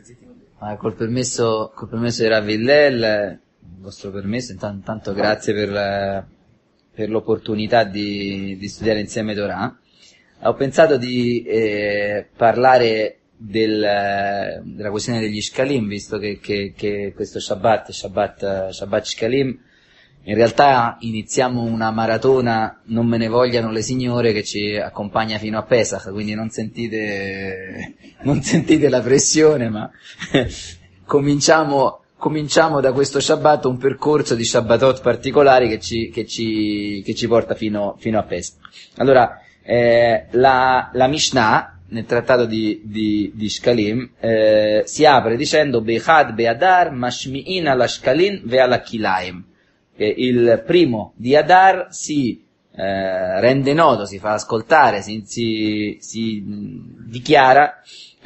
Col permesso di Rav Hillel, il vostro permesso, intanto grazie per l'opportunità di studiare insieme Torah. Ho pensato di parlare della questione degli shkalim, visto che questo Shabbat Shkalim, in realtà iniziamo una maratona, non me ne vogliano le signore, che ci accompagna fino a Pesach, quindi non sentite la pressione, ma cominciamo da questo Shabbat un percorso di Shabbatot particolari che ci porta fino a Pesach. Allora, la Mishnah, nel trattato di Shkalim, si apre dicendo Bechad Be'adar Mashmi'in ala Shkalin ve ala Kilaim. Il primo di Adar si rende noto, si fa ascoltare, si dichiara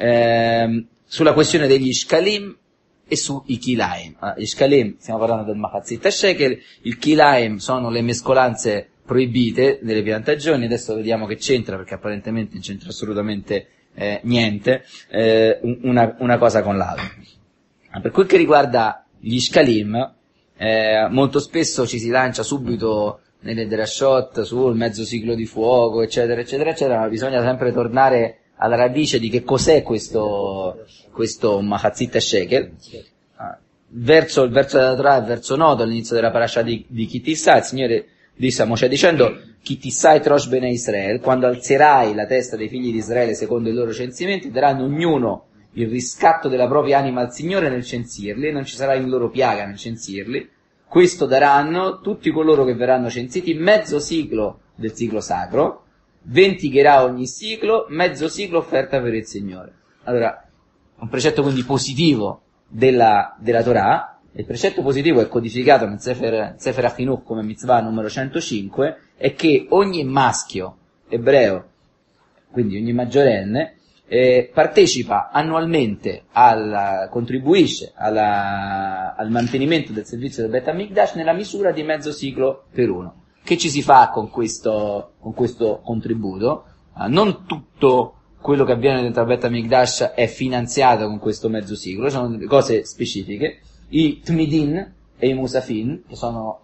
sulla questione degli Shkalim e sui Kilaim. Gli Shkalim, stiamo parlando del Machatzit Shekel, il Kilaim sono le mescolanze proibite delle piantagioni. Adesso vediamo che c'entra, perché apparentemente non c'entra assolutamente niente una cosa con l'altra. Per quel che riguarda gli Shkalim, molto spesso ci si lancia subito nelle drashot sul mezzo ciclo di fuoco, eccetera, eccetera, eccetera, ma bisogna sempre tornare alla radice di che cos'è questo Machatzit Shekel. Verso il verso della Torah, il verso noto all'inizio della parasha di Ki Tissà, il Signore disse a Mosè dicendo Ki Tissà et Rosh Bnei Israel, quando alzerai la testa dei figli di Israele secondo i loro censimenti, daranno ognuno il riscatto della propria anima al Signore nel censirli, non ci sarà in loro piaga nel censirli. Questo daranno tutti coloro che verranno censiti mezzo ciclo del ciclo sacro, 20 gerà ogni ciclo, mezzo ciclo offerta per il Signore. Allora, un precetto quindi positivo della Torah. Il precetto positivo è codificato nel Sefer HaChinuch come mitzvah numero 105, è che ogni maschio ebreo, quindi ogni maggiorenne, partecipa annualmente contribuisce al mantenimento del servizio del Bet HaMikdash nella misura di mezzo ciclo per uno. Che ci si fa con questo contributo? Non tutto quello che avviene dentro al Bet HaMikdash è finanziato con questo mezzo ciclo, sono delle cose specifiche. I Tmidin e i Musafin, che sono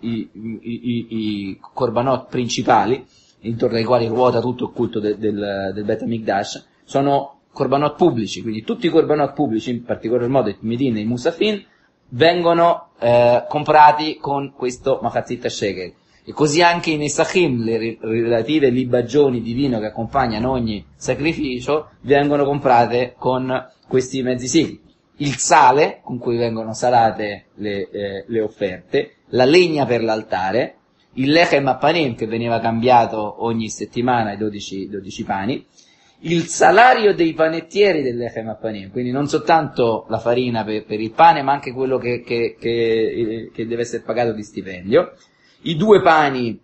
i korbanot principali, intorno ai quali ruota tutto il culto del Bet HaMikdash, sono korbanot pubblici, quindi tutti i korbanot pubblici, in particolar modo i Tmidin e i Musafin, vengono comprati con questo Machatzit Shekel. E così anche i Nesachim, le relative libagioni di vino che accompagnano ogni sacrificio, vengono comprate con questi mezzi cicli. Il sale, con cui vengono salate le offerte, la legna per l'altare, il lechem appanim, che veniva cambiato ogni settimana ai 12 pani, il salario dei panettieri del lechem appanim, quindi non soltanto la farina per il pane, ma anche quello che deve essere pagato di stipendio, i 2 pani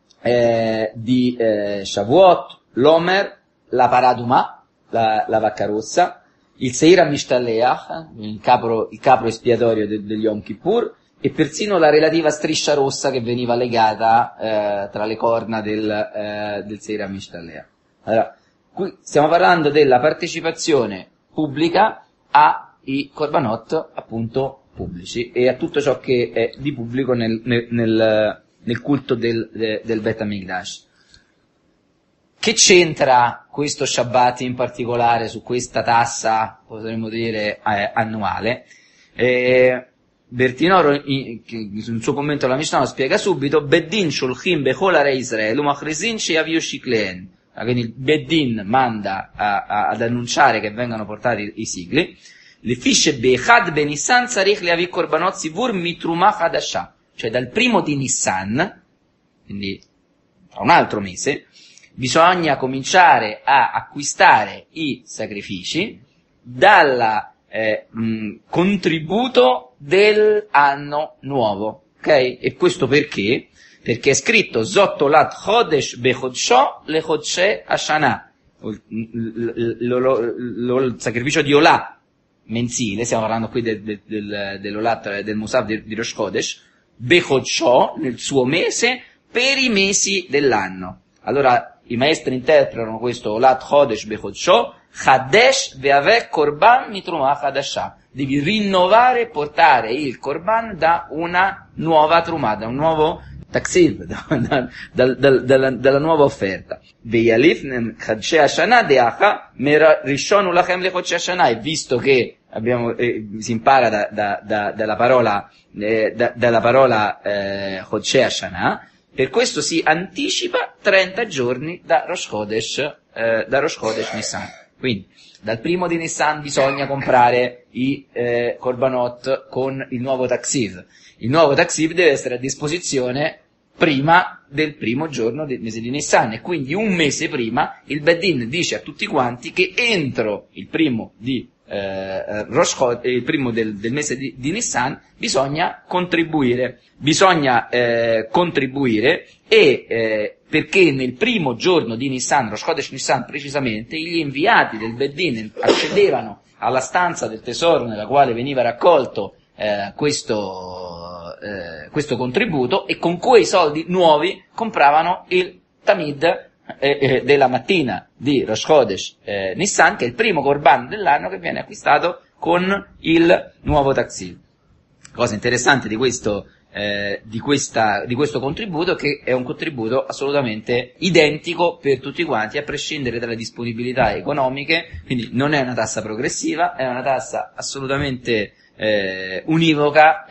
di Shavuot, l'Omer, la Paraduma, la vacca rossa, il Seir HaMishtalleach, il capro espiatorio degli Yom Kippur, e persino la relativa striscia rossa che veniva legata tra le corna del Seir HaMishtalleach. Allora, qui stiamo parlando della partecipazione pubblica ai korbanot appunto pubblici e a tutto ciò che è di pubblico nel culto del Bet HaMikdash. Che c'entra questo Shabbat in particolare su questa tassa, potremmo dire, annuale? Bertinoro, nel suo commento alla Mishnah, lo spiega subito, Beddin shulchim bechol arei Israel, umachrizin sheyaviu shikleen. Quindi il Beddin manda ad annunciare che vengano portati i sigli. Le fisce bechad ben Nissan sarich leavi korbanot sivur mitruma hadashah. Cioè dal 1 di Nissan, quindi tra un altro mese, bisogna cominciare a acquistare i sacrifici dal contributo dell'anno nuovo, ok? E questo perché? Perché è scritto Zotolat Chodesh Bechodsho Le Chodshe Hashanah, il sacrificio di Olà mensile, stiamo parlando qui dell'Olat del Musaf di Rosh Chodesh, Bechodsho nel suo mese per i mesi dell'anno. Allora i maestri interpretano questo Olat Chodesh Bechodsho Chadesh ve'aveh korban mitruma chadashah. Devi rinnovare e portare il korban da una nuova trumah, da un nuovo taksiv, dalla nuova offerta. Ve'yalif chadshei hashana deacha rishonu lachem lechodshei hashana. E visto che si impara dalla parola chodshei hashana, per questo si anticipa 30 giorni da Rosh Chodesh Nissan. Quindi, dal primo di Nissan bisogna comprare i korbanot con il nuovo taksiv. Il nuovo taksiv deve essere a disposizione prima del primo giorno del mese di Nissan, e quindi un mese prima il Bedin dice a tutti quanti che entro il primo di il primo del mese di Nissan bisogna contribuire perché nel primo giorno di Nissan, Rosh Chodesh Nissan precisamente, gli inviati del Bedin accedevano alla stanza del tesoro nella quale veniva raccolto questo contributo, e con quei soldi nuovi compravano il Tamid della mattina di Rosh Chodesh Nissan, che è il primo korban dell'anno che viene acquistato con il nuovo taksiv. Cosa interessante di questo contributo, che è un contributo assolutamente identico per tutti quanti, a prescindere dalle disponibilità economiche, quindi non è una tassa progressiva, è una tassa assolutamente univoca,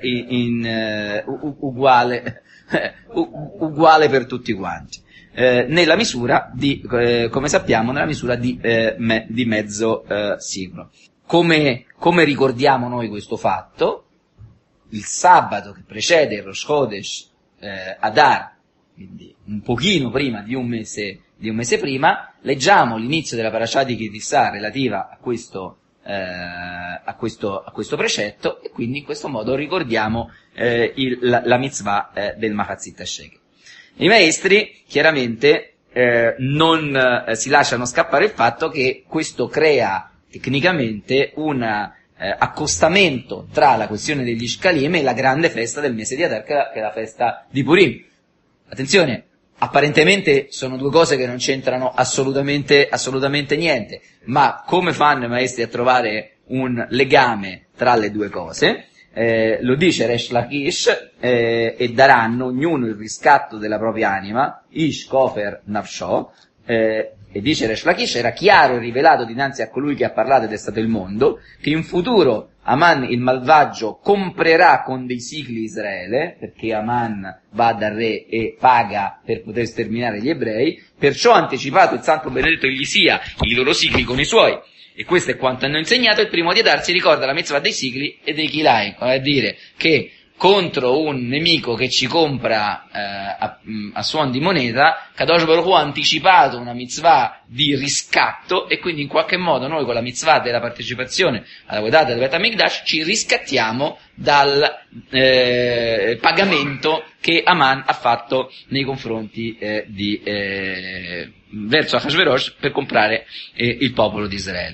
uguale per tutti quanti. Nella misura di, come sappiamo, nella misura di mezzo siclo. Come ricordiamo noi questo fatto? Il sabato che precede il Rosh Chodesh Adar, quindi un pochino prima di un mese prima, leggiamo l'inizio della parasha di Ki Tisa relativa a questo precetto, e quindi in questo modo ricordiamo la mitzvah del Machatzit HaShekel. I maestri chiaramente non si lasciano scappare il fatto che questo crea tecnicamente un accostamento tra la questione degli Shkalim e la grande festa del mese di Adar, che è la festa di Purim. Attenzione, apparentemente sono due cose che non c'entrano assolutamente niente, ma come fanno i maestri a trovare un legame tra le due cose? Lo dice Resh Lakish, e daranno ognuno il riscatto della propria anima, Ish Kofer Nafsho, e dice Resh Lakish, era chiaro e rivelato dinanzi a colui che ha parlato ed è stato il mondo, che in futuro Aman il malvagio comprerà con dei sigli Israele, perché Aman va dal re e paga per poter sterminare gli ebrei, perciò ha anticipato il santo benedetto egli sia i loro sigli con i suoi. E questo è quanto hanno insegnato. Il primo di Adar si ricorda la mitzvah dei sigli e dei kilai, vale a dire che contro un nemico che ci compra a suon di moneta, Kadosh Baruch Hu ha anticipato una mitzvah di riscatto, e quindi in qualche modo noi con la mitzvah della partecipazione alla guardata del Bet HaMikdash ci riscattiamo dal pagamento che Aman ha fatto nei confronti verso Ahashverosh per comprare il popolo di Israele.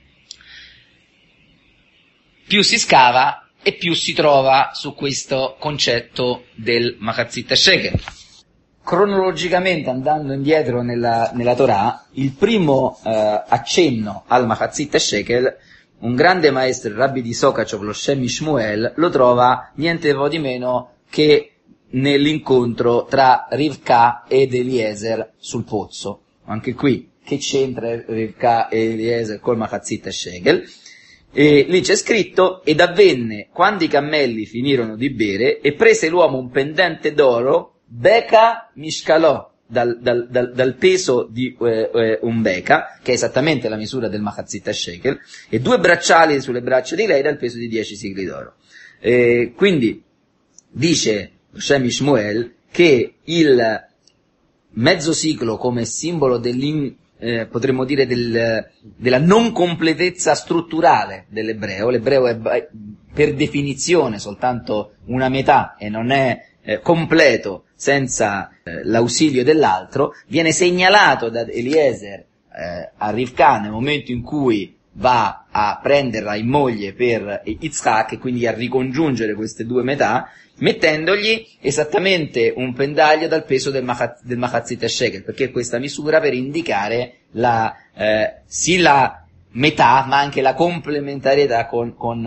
Più si scava e più si trova su questo concetto del Machatzit HaShekel. Cronologicamente, andando indietro nella Torah, il primo accenno al Machatzit HaShekel, un grande maestro, il Rabbi di Sokachov, lo Shem Shmuel, lo trova niente po' di meno che nell'incontro tra Rivka ed Eliezer sul pozzo. Anche qui, che c'entra Rivka e Eliezer col Machatzit HaShekel? E lì c'è scritto: ed avvenne quando i cammelli finirono di bere, e prese l'uomo un pendente d'oro, beka mishkalò, dal peso di un beka, che è esattamente la misura del Machatzit HaShekel, e 2 bracciali sulle braccia di lei dal peso di 10 sigli d'oro. Quindi dice Shem Shmuel che il mezzo siclo, come simbolo potremmo dire della non completezza strutturale dell'ebreo, l'ebreo è per definizione soltanto una metà e non è completo senza l'ausilio dell'altro, viene segnalato da Eliezer a Rivka nel momento in cui va a prenderla in moglie per Yitzhak e quindi a ricongiungere queste due metà, mettendogli esattamente un pendaglio dal peso del Machatzit Shekel, perché questa misura per indicare sì la metà, ma anche la complementarietà con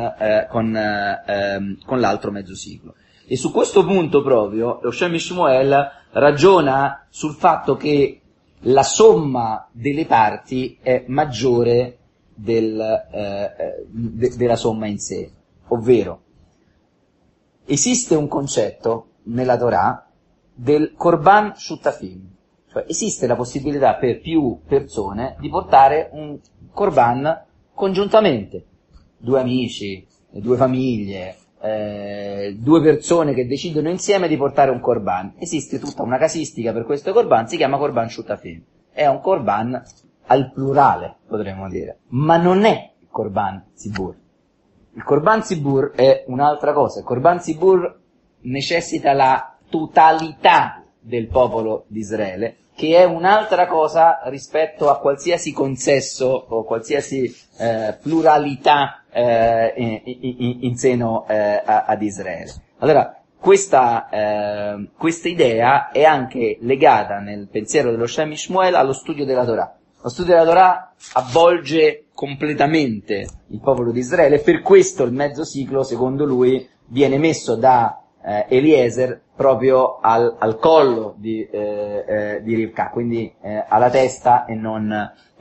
l'altro mezzo ciclo. E su questo punto proprio, lo Shem Shmuel ragiona sul fatto che la somma delle parti è maggiore della somma in sé, ovvero esiste un concetto nella Torah del Korban Shutafim, cioè esiste la possibilità per più persone di portare un Korban congiuntamente, due amici, due famiglie, due persone che decidono insieme di portare un Korban. Esiste tutta una casistica per questo Korban, si chiama Korban Shutafim, è un Korban al plurale, potremmo dire, ma non è il Korban Zibur. Il Korban Zibur è un'altra cosa. Il Korban Zibur necessita la totalità del popolo di Israele, che è un'altra cosa rispetto a qualsiasi consesso o qualsiasi pluralità in seno ad Israele. Allora, questa idea è anche legata nel pensiero dello Shem Shmuel allo studio della Torah. Lo studio della Torah avvolge completamente il popolo di Israele e per questo il mezzo ciclo, secondo lui, viene messo da Eliezer proprio al collo di Rivka, quindi alla testa e non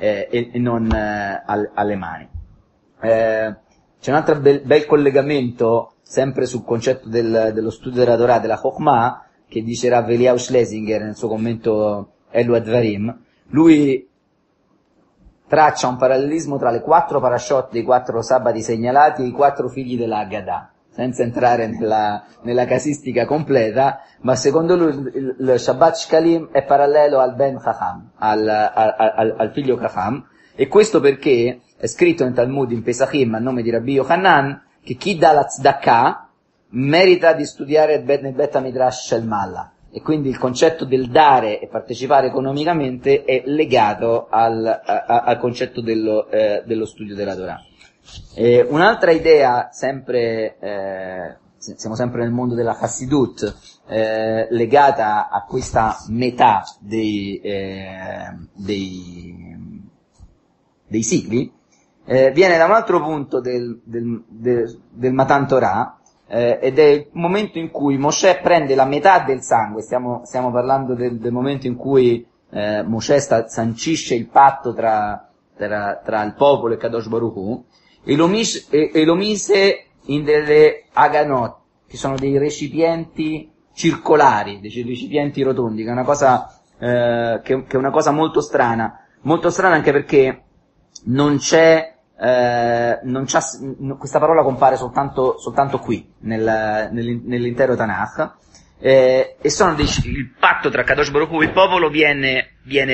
alle mani. C'è un altro bel collegamento sempre sul concetto dello studio della Torah, della Chokhmah, che dice Rav Eliyahu Schlesinger nel suo commento Elu Advarim. Lui traccia un parallelismo tra le 4 parashot dei 4 sabati segnalati e i 4 figli della Haggadah, senza entrare nella casistica completa, ma secondo lui il Shabbat Shkalim è parallelo al Ben Chacham, al figlio Chacham, e questo perché è scritto nel Talmud in Pesachim a nome di Rabbi Yochanan che chi dà la tzedakah merita di studiare nel Bet HaMidrash Shel Malla. E quindi il concetto del dare e partecipare economicamente è legato al concetto dello studio della Torah. Un'altra idea, sempre siamo sempre nel mondo della Hassidut, legata a questa metà dei cicli, viene da un altro punto del Matan Torah, ed è il momento in cui Mosè prende la metà del sangue. Stiamo parlando del momento in cui Mosè sancisce il patto tra il popolo e Kadosh Baruch Hu, e lo mise in delle aganot, che sono dei recipienti circolari, dei recipienti rotondi, che è una cosa che è una cosa molto strana anche perché questa parola compare soltanto qui nell'intero Tanakh, e sono il patto tra Kadosh Baruch Hu e il popolo viene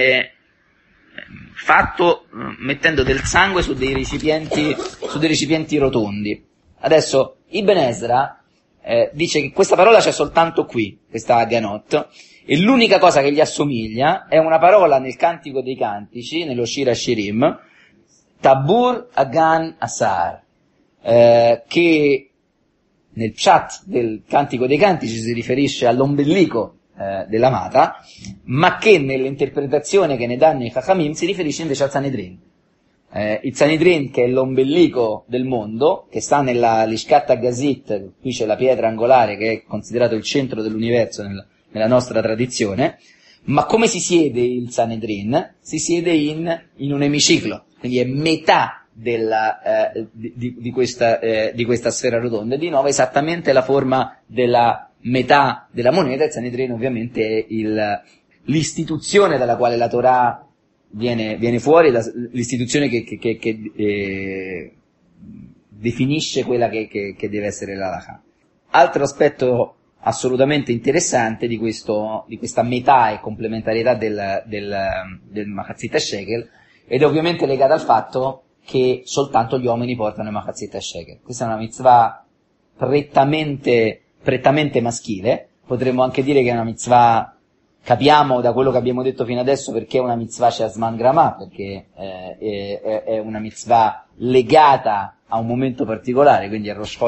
fatto mettendo del sangue su dei recipienti rotondi. Adesso Ibn Ezra dice che questa parola c'è soltanto qui, questa Ganot, e l'unica cosa che gli assomiglia è una parola nel Cantico dei Cantici, nello Shir HaShirim, Tabur Agan Asar, che nel pshat del Cantico dei Cantici si riferisce all'ombelico dell'amata, ma che nell'interpretazione che ne danno i Chachamim si riferisce invece al Sanedrin. Il Sanedrin, che è l'ombelico del mondo, che sta nella Lishkat HaGazit, qui c'è la pietra angolare che è considerato il centro dell'universo nella nostra tradizione, ma come si siede il Sanedrin? Si siede in un emiciclo, quindi è metà di questa sfera rotonda, di nuovo esattamente la forma della metà della moneta. Il Sanedrin ovviamente è l'istituzione dalla quale la Torah viene fuori, l'istituzione che definisce quella che deve essere l'Halakha. Altro aspetto assolutamente interessante di questa metà e complementarietà del Machatzit Shekel, ed è ovviamente legata al fatto che soltanto gli uomini portano il Machatzit Shekel. Questa è una mitzvah prettamente maschile, potremmo anche dire che è una mitzvah Capiamo da quello che abbiamo detto fino adesso perché è una mitzvah Sheazman Grama, perché è una mitzvah legata a un momento particolare, quindi a Rosh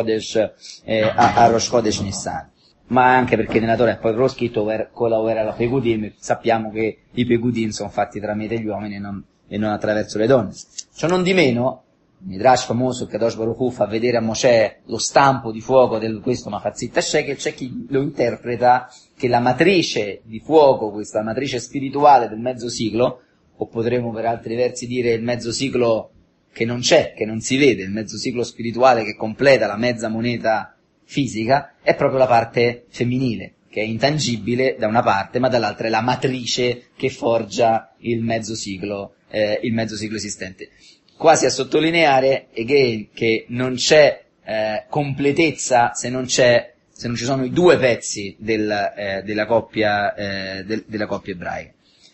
Chodesh Nissan. Ma anche perché nella Torah è poi scritto con la Overa la Pegudim, sappiamo che i Pegudim sono fatti tramite gli uomini e non attraverso le donne. Ciò non di meno, il Midrash famoso, il Kadosh Baruch Hu, fa vedere a Mosè lo stampo di fuoco di questo Machatzit Shekel, c'è chi lo interpreta che la matrice di fuoco, questa matrice spirituale del mezzo siglo, o potremmo per altri versi dire il mezzo siglo che non c'è, che non si vede, il mezzo siglo spirituale che completa la mezza moneta fisica, è proprio la parte femminile, che è intangibile da una parte, ma dall'altra è la matrice che forgia il mezzo siglo esistente. Quasi a sottolineare, again, che non c'è completezza se non ci sono i due pezzi della coppia ebraica.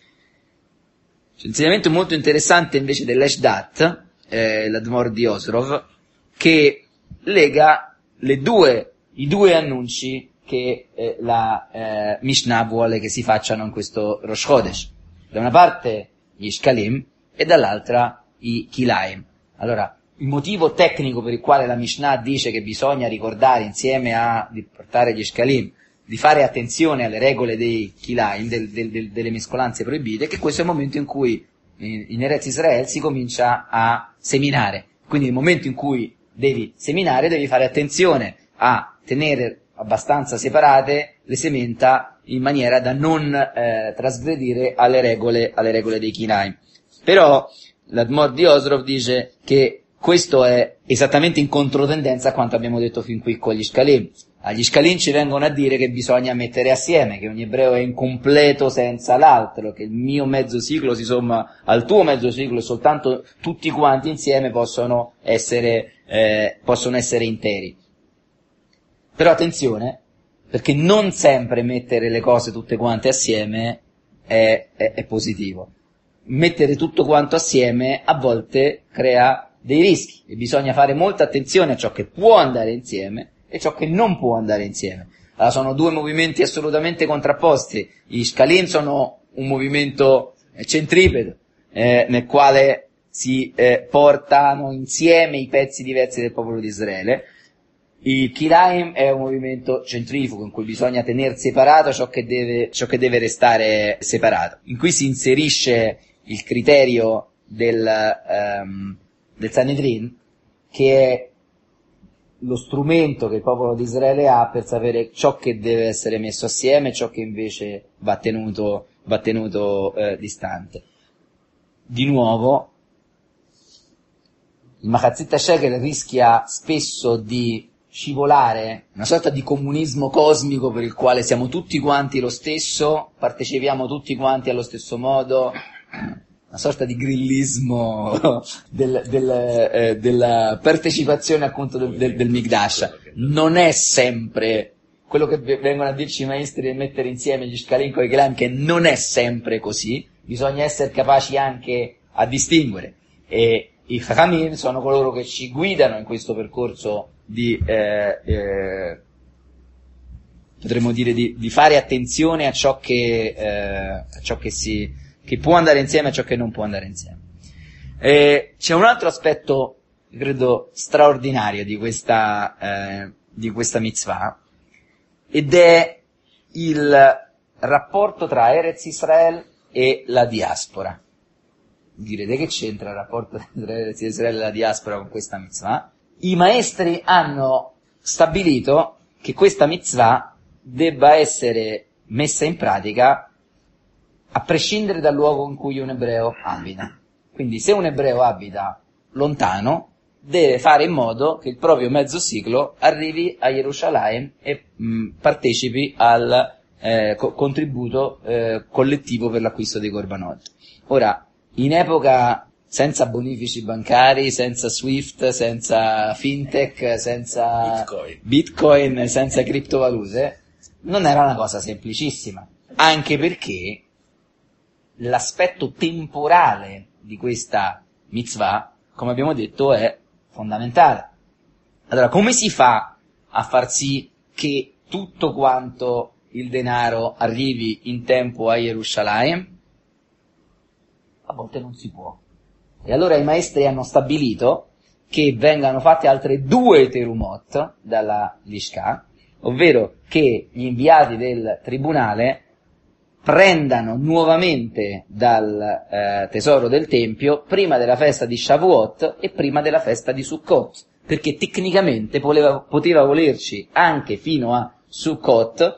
C'è un insegnamento molto interessante invece dell'Eshdat, l'Admor di Osrov, che lega i due annunci che la Mishnah vuole che si facciano in questo Rosh Chodesh. Da una parte gli Shkalim e dall'altra i Kilaim. Allora, il motivo tecnico per il quale la Mishnah dice che bisogna ricordare insieme di portare gli Shkalim, di fare attenzione alle regole dei Kilaim, delle mescolanze proibite, è che questo è il momento in cui in Eretz Israel si comincia a seminare. Quindi nel momento in cui devi seminare, devi fare attenzione a tenere abbastanza separate le sementa in maniera da non trasgredire alle regole dei Kilaim. Però l'Admor di Osrov dice che questo è esattamente in controtendenza a quanto abbiamo detto fin qui con gli Shkalim. Agli Shkalim ci vengono a dire che bisogna mettere assieme, che ogni ebreo è incompleto senza l'altro, che il mio mezzo ciclo si somma al tuo mezzo ciclo e soltanto tutti quanti insieme possono essere interi. Però attenzione, perché non sempre mettere le cose tutte quante assieme è positivo. Mettere tutto quanto assieme a volte crea dei rischi e bisogna fare molta attenzione a ciò che può andare insieme e ciò che non può andare insieme. Allora sono due movimenti assolutamente contrapposti. Gli Shkalim sono un movimento centripeto, nel quale si portano insieme i pezzi diversi del popolo di Israele. Il Kilaim è un movimento centrifugo in cui bisogna tenere separato ciò che deve restare separato. In cui si inserisce il criterio del Sanedrin, che è lo strumento che il popolo di Israele ha per sapere ciò che deve essere messo assieme e ciò che invece va tenuto distante. Di nuovo, il Machatzit Shekel rischia spesso di scivolare, una sorta di comunismo cosmico per il quale siamo tutti quanti lo stesso, partecipiamo tutti quanti allo stesso modo, una sorta di grillismo della partecipazione appunto del Mikdash. Non è sempre quello che vengono a dirci i maestri di mettere insieme gli Shkalim con i Kilaim, che non è sempre così, bisogna essere capaci anche a distinguere. E i Chachamim sono coloro che ci guidano in questo percorso potremmo dire di fare attenzione a ciò che può andare insieme e a ciò che non può andare insieme. C'è un altro aspetto, credo, straordinario di questa mitzvah, ed è il rapporto tra Eretz Israel e la diaspora. Direte che c'entra il rapporto tra Eretz Israel e la diaspora con questa mitzvah? I maestri hanno stabilito che questa mitzvah debba essere messa in pratica a prescindere dal luogo in cui un ebreo abita. Quindi se un ebreo abita lontano, deve fare in modo che il proprio mezzo ciclo arrivi a Gerusalemme e partecipi al contributo collettivo per l'acquisto dei korbanot. Ora, in epoca senza bonifici bancari, senza Swift, senza fintech, senza Bitcoin, senza criptovalute, non era una cosa semplicissima. Anche perché l'aspetto temporale di questa mitzvah, come abbiamo detto, è fondamentale. Allora, come si fa a far sì che tutto quanto il denaro arrivi in tempo a Gerusalemme, a volte non si può. E allora i maestri hanno stabilito che vengano fatte altre 2 terumot dalla Lishka, ovvero che gli inviati del tribunale prendano nuovamente dal tesoro del Tempio prima della festa di Shavuot e prima della festa di Sukkot, perché tecnicamente poteva volerci anche fino a Sukkot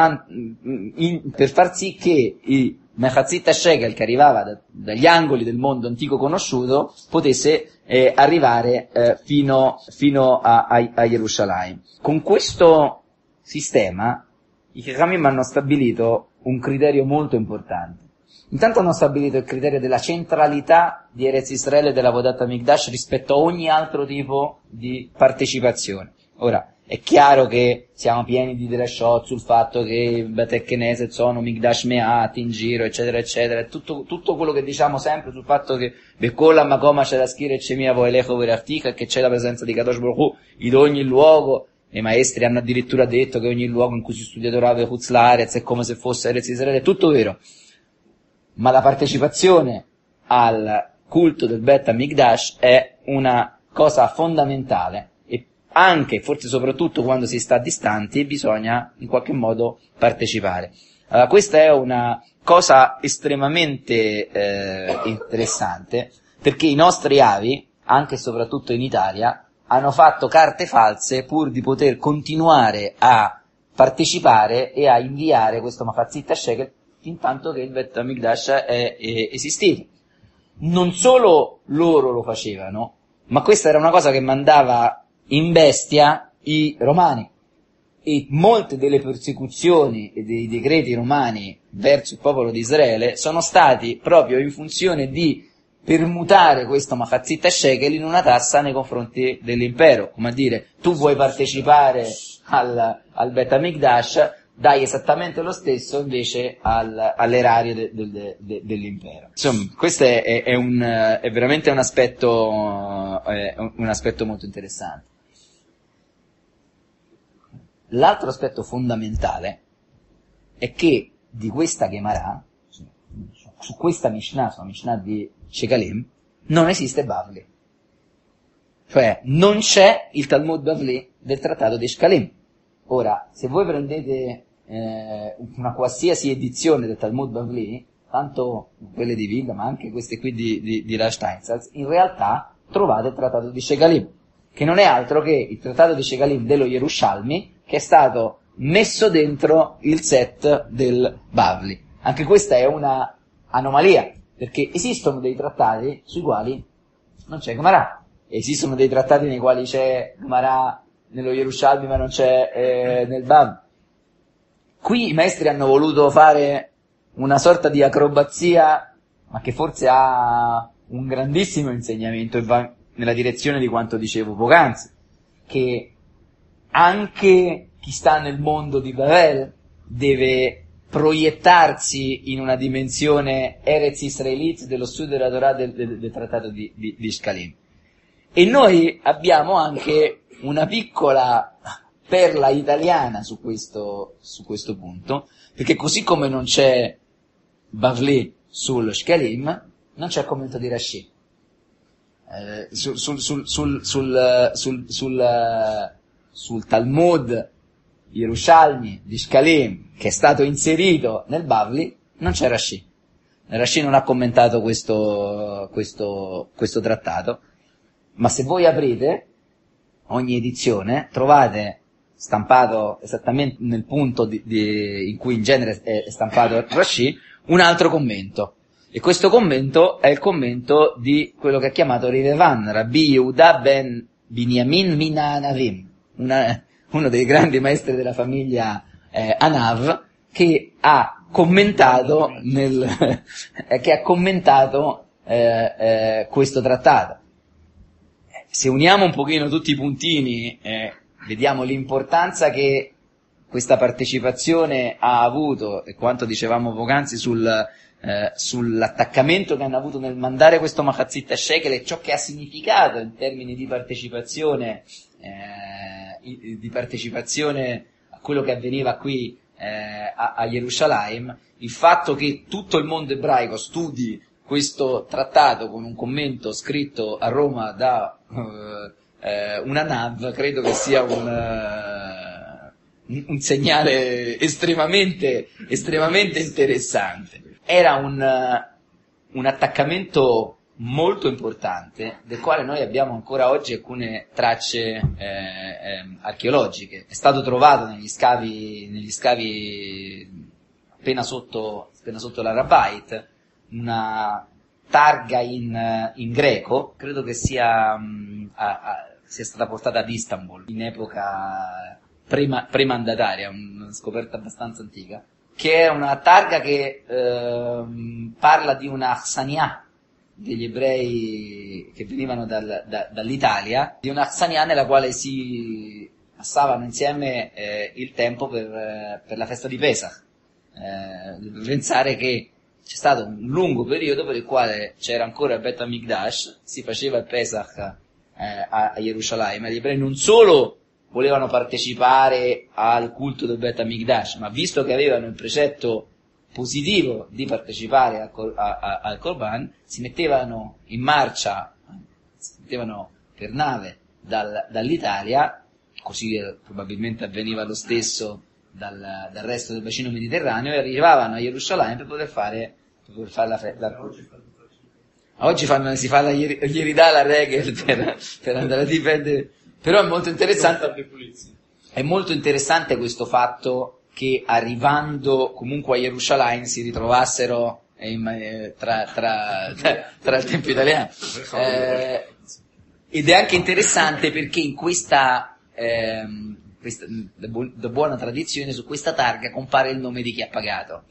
per far sì che il Mechatzit Shekel che arrivava dagli angoli del mondo antico conosciuto potesse arrivare fino a Gerusalemme. Con questo sistema i Chachamim hanno stabilito un criterio molto importante. Intanto hanno stabilito il criterio della centralità di Eretz Israele e della Avodat HaMikdash rispetto a ogni altro tipo di partecipazione. Ora, è chiaro che siamo pieni di drashot sul fatto che i Beit Knesset sono Mikdash Me'at in giro, eccetera, eccetera. Tutto quello che diciamo sempre sul fatto che Bekola Makoma c'è la schira e Cemia Voelecho Verartica, che c'è la presenza di Kadosh Baruch Hu in ogni luogo. I maestri hanno addirittura detto che ogni luogo in cui si studia Torah e Chutz La'aretz è come se fosse Eretz Israele, è tutto vero. Ma la partecipazione al culto del Beit HaMikdash è una cosa fondamentale e anche, forse soprattutto quando si sta distanti, bisogna in qualche modo partecipare. Allora, questa è una cosa estremamente interessante, perché i nostri avi, anche e soprattutto in Italia, hanno fatto carte false pur di poter continuare a partecipare e a inviare questo Mechatzit Shekel fin tanto che il Beit HaMikdash è esistito. Non solo loro lo facevano, ma questa era una cosa che mandava in bestia i romani. E molte delle persecuzioni e dei decreti romani verso il popolo di Israele sono stati proprio in funzione di permutare questo Mechatzit Shekel in una tassa nei confronti dell'impero. Come a dire, tu vuoi partecipare al Beit HaMikdash, dai esattamente lo stesso invece all'erario dell'impero. Insomma, questo è veramente un aspetto molto interessante. L'altro aspetto fondamentale è che di questa Gemara, su questa Mishnah, sulla Mishnah di Shekalim, non esiste Bavli. Cioè, non c'è il Talmud Bavli del trattato di Shekalim. Ora, se voi prendete una qualsiasi edizione del Talmud Bavli, tanto quelle di Vilna, ma anche queste qui di Rav Steinsaltz, in realtà trovate il trattato di Shekalim, che non è altro che il trattato di Shekalim dello Yerushalmi, che è stato messo dentro il set del Bavli. Anche questa è una anomalia, perché esistono dei trattati sui quali non c'è Gemara, esistono dei trattati nei quali c'è Gemara nello Yerushalmi ma non c'è nel Bavli. Qui i maestri hanno voluto fare una sorta di acrobazia, ma che forse ha un grandissimo insegnamento e va nella direzione di quanto dicevo poc'anzi, che anche chi sta nel mondo di Babel deve proiettarsi in una dimensione Eretz Israelite dello studio della Torah del trattato di Shekalim. E noi abbiamo anche una piccola perla italiana su questo punto, perché così come non c'è Bavli sullo Shekalim, non c'è commento di Rashi. Sul Talmud Yerushalmi di Shekalim, che è stato inserito nel Bavli, non c'è Rashi. Rashi non ha commentato questo trattato, ma se voi aprite ogni edizione, trovate stampato esattamente nel punto in cui in genere è stampato Rashi, un altro commento. E questo commento è il commento di quello che ha chiamato Rivevan, Rabbi Yehuda ben Binyamin Mina Anavim, uno dei grandi maestri della famiglia Anav, che ha commentato questo trattato. Se uniamo un pochino tutti i puntini, vediamo l'importanza che questa partecipazione ha avuto e quanto dicevamo poc'anzi sull'attaccamento che hanno avuto nel mandare questo Mechatzit Shekel e ciò che ha significato in termini di partecipazione a quello che avveniva qui a Gerusalemme, il fatto che tutto il mondo ebraico studi questo trattato con un commento scritto a Roma da una NAV, credo che sia un segnale estremamente interessante. Era un attaccamento molto importante, del quale noi abbiamo ancora oggi alcune tracce archeologiche. È stato trovato negli scavi appena sotto l'Arabait una targa in greco, credo che sia stata portata ad Istanbul in epoca premandataria, una scoperta abbastanza antica, che è una targa che parla di una Aksania degli ebrei che venivano dall'Italia, di una Aksania nella quale si passavano insieme il tempo per la festa di Pesach. Pensare che c'è stato un lungo periodo per il quale c'era ancora il Bet HaMikdash, si faceva il Pesach a Gerusalemme, gli ebrei non solo volevano partecipare al culto del Bet HaMikdash, ma visto che avevano il precetto positivo di partecipare al Korban, si mettevano in marcia, si mettevano per nave dall'Italia, così probabilmente avveniva lo stesso dal resto del bacino mediterraneo, e arrivavano a Gerusalemme per poter fare la festa. Oggi si fa la Yeridà alla Regel per andare a difendere, però è molto interessante questo fatto che arrivando comunque a Gerusalemme si ritrovassero tra il Tempio italiano. Ed è anche interessante perché in questa da buona tradizione, su questa targa compare il nome di chi ha pagato.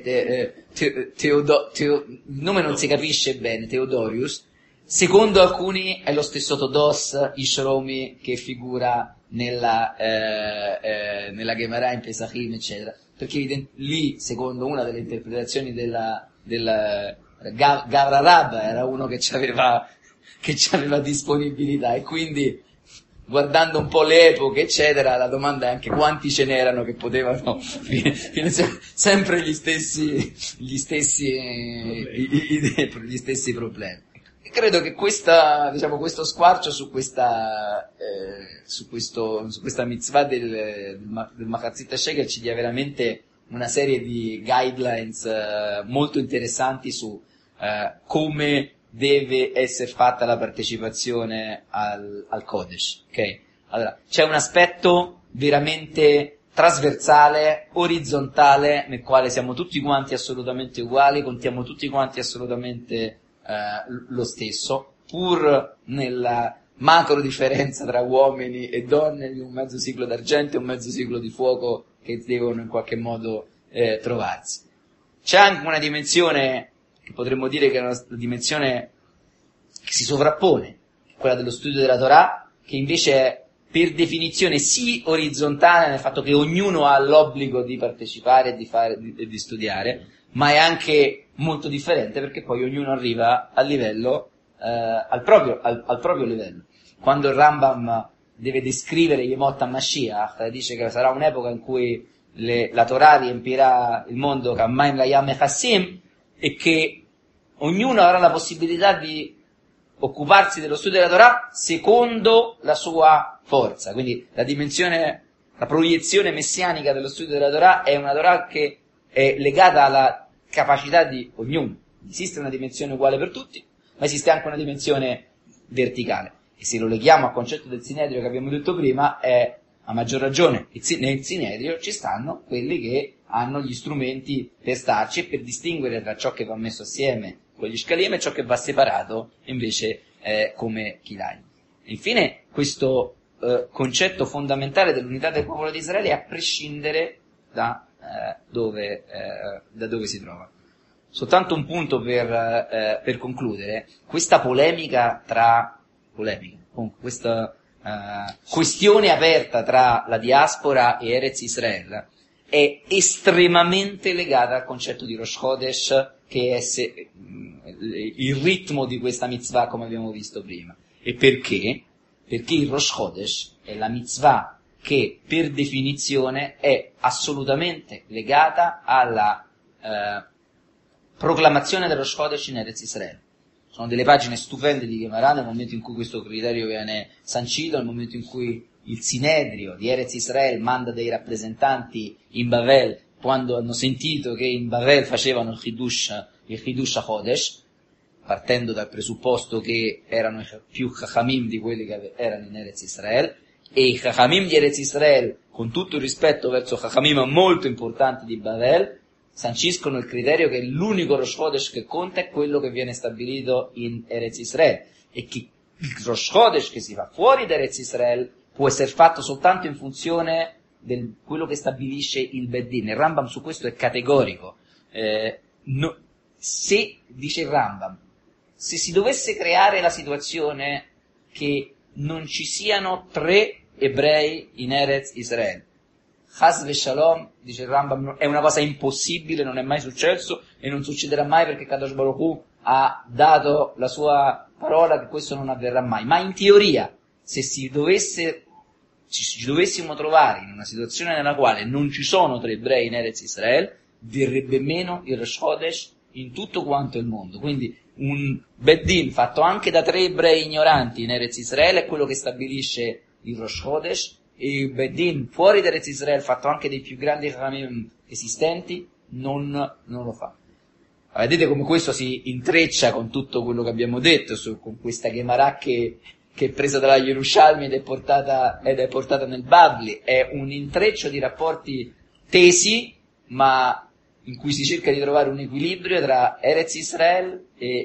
Il nome non si capisce bene, Theodorius. Secondo alcuni è lo stesso Todos Ishromi che figura nella Gemara in Pesachim, eccetera. Perché lì, secondo una delle interpretazioni del Gavra Rabba, era uno che c'aveva disponibilità, e quindi guardando un po' le epoche, eccetera, la domanda è anche quanti ce n'erano che potevano sempre gli stessi problemi. E credo che questo squarcio su questa mitzvah del Machatzit HaShekel ci dia veramente una serie di guidelines molto interessanti su come deve essere fatta la partecipazione al Kodesh, ok? Allora, c'è un aspetto veramente trasversale, orizzontale, nel quale siamo tutti quanti assolutamente uguali, contiamo tutti quanti assolutamente lo stesso, pur nella macro differenza tra uomini e donne di un mezzo ciclo d'argento e un mezzo ciclo di fuoco che devono in qualche modo trovarsi. C'è anche una dimensione che potremmo dire che è una dimensione che si sovrappone, quella dello studio della Torah, che invece è per definizione sì orizzontale nel fatto che ognuno ha l'obbligo di partecipare e di studiare, ma è anche molto differente perché poi ognuno arriva al livello, al proprio livello. Quando il Rambam deve descrivere Yemot HaMashiach, dice che sarà un'epoca in cui la Torah riempirà il mondo Kammaim Layam Echassim, e che ognuno avrà la possibilità di occuparsi dello studio della Torah secondo la sua forza. Quindi la proiezione messianica dello studio della Torah è una Torah che è legata alla capacità di ognuno. Esiste una dimensione uguale per tutti, ma esiste anche una dimensione verticale. E se lo leghiamo al concetto del Sinedrio che abbiamo detto prima, è a maggior ragione nel Sinedrio ci stanno quelli che hanno gli strumenti per starci e per distinguere tra ciò che va messo assieme con gli Shkalim e ciò che va separato invece come Kilaim. Infine, questo concetto fondamentale dell'unità del popolo di Israele, a prescindere da dove si trova. Soltanto un punto per concludere: questa questa questione aperta tra la diaspora e Eretz Israel è estremamente legata al concetto di Rosh Chodesh, che è il ritmo di questa mitzvah, come abbiamo visto prima. E perché? Perché il Rosh Chodesh è la mitzvah che per definizione è assolutamente legata alla proclamazione dello Shodesh in Eretz Israele. Sono delle pagine stupende di Gemara nel momento in cui questo criterio viene sancito, nel momento in cui il Sinedrio di Eretz Israele manda dei rappresentanti in Bavel quando hanno sentito che in Bavel facevano il Chidush HaChodesh, partendo dal presupposto che erano più Chachamim di quelli che erano in Eretz Israele, e i Chachamim di Eretz Israele, con tutto il rispetto verso Chachamim molto importanti di Bavel, sanciscono il criterio che l'unico Rosh Chodesh che conta è quello che viene stabilito in Eretz Israele, e che il Rosh Chodesh che si fa fuori da Eretz Israele può essere fatto soltanto in funzione di quello che stabilisce il Beddin. Il Rambam su questo è categorico. Se, dice il Rambam, se si dovesse creare la situazione che non ci siano 3 ebrei in Eretz Israele, Chas v'Shalom, dice il Rambam, è una cosa impossibile, non è mai successo e non succederà mai perché Kadosh Baruch Hu ha dato la sua parola che questo non avverrà mai. Ma in teoria, se ci dovessimo trovare in una situazione nella quale non ci sono 3 ebrei in Eretz Israele, verrebbe meno il Rosh Chodesh in tutto quanto il mondo. Quindi un Beddin fatto anche da 3 ebrei ignoranti in Eretz Israele è quello che stabilisce il Rosh Chodesh, e il Beddin fuori da Eretz Israele fatto anche dei più grandi Chachamim esistenti non lo fa. Vedete come questo si intreccia con tutto quello che abbiamo detto, con questa Gemara che è presa dalla Yerushalmi ed è portata nel Babli. È un intreccio di rapporti tesi, ma in cui si cerca di trovare un equilibrio tra Eretz Israele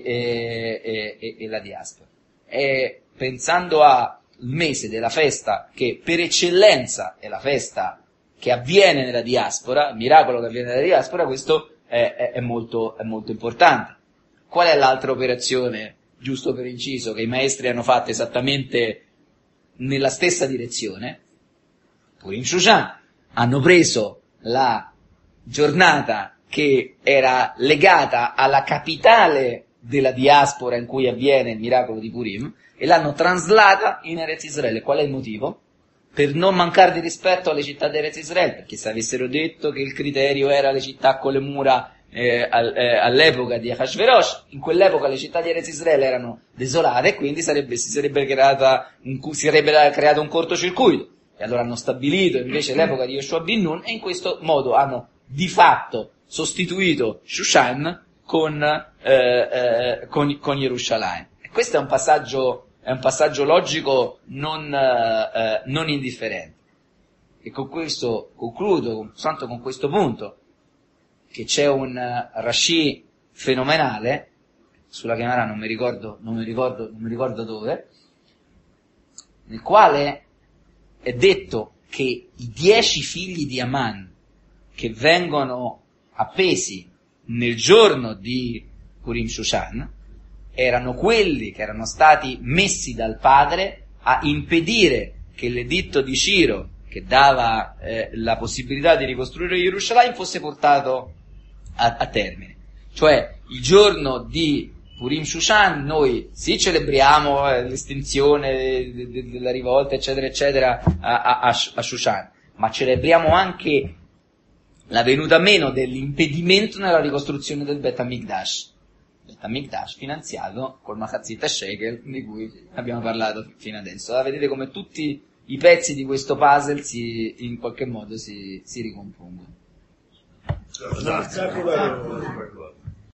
e la diaspora. E pensando al mese della festa che per eccellenza è la festa che avviene nella diaspora, il miracolo che avviene nella diaspora, questo è molto importante. Qual è l'altra operazione, giusto per inciso, che i maestri hanno fatto esattamente nella stessa direzione? Purim Shushan. Hanno preso la giornata che era legata alla capitale della diaspora in cui avviene il miracolo di Purim e l'hanno traslata in Eretz Israele. Qual è il motivo? Per non mancare di rispetto alle città di Eretz Israele, perché se avessero detto che il criterio era le città con le mura all'epoca di Ahashverosh, in quell'epoca le città di Eretz Israele erano desolate e quindi si sarebbe creato un cortocircuito. E allora hanno stabilito invece l'epoca di Yoshua bin Nun e in questo modo hanno di fatto sostituito Shushan con Yerushalayim. E questo è un passaggio logico non indifferente. E con questo concludo, soltanto con questo punto, che c'è un Rashi fenomenale, sulla Gemara non mi ricordo dove, nel quale è detto che i 10 figli di Aman che vengono appesi nel giorno di Purim Shushan erano quelli che erano stati messi dal padre a impedire che l'editto di Ciro, che dava la possibilità di ricostruire Gerusalemme, fosse portato a termine. Cioè, il giorno di Purim Shushan noi sì celebriamo l'estinzione della rivolta, eccetera, eccetera, a Shushan, ma celebriamo anche la venuta meno dell'impedimento nella ricostruzione del Bet HaMikdash. Bet HaMikdash finanziato col Machatzit Shekel di cui abbiamo parlato fino adesso. Allora, vedete come tutti i pezzi di questo puzzle in qualche modo si ricompongono.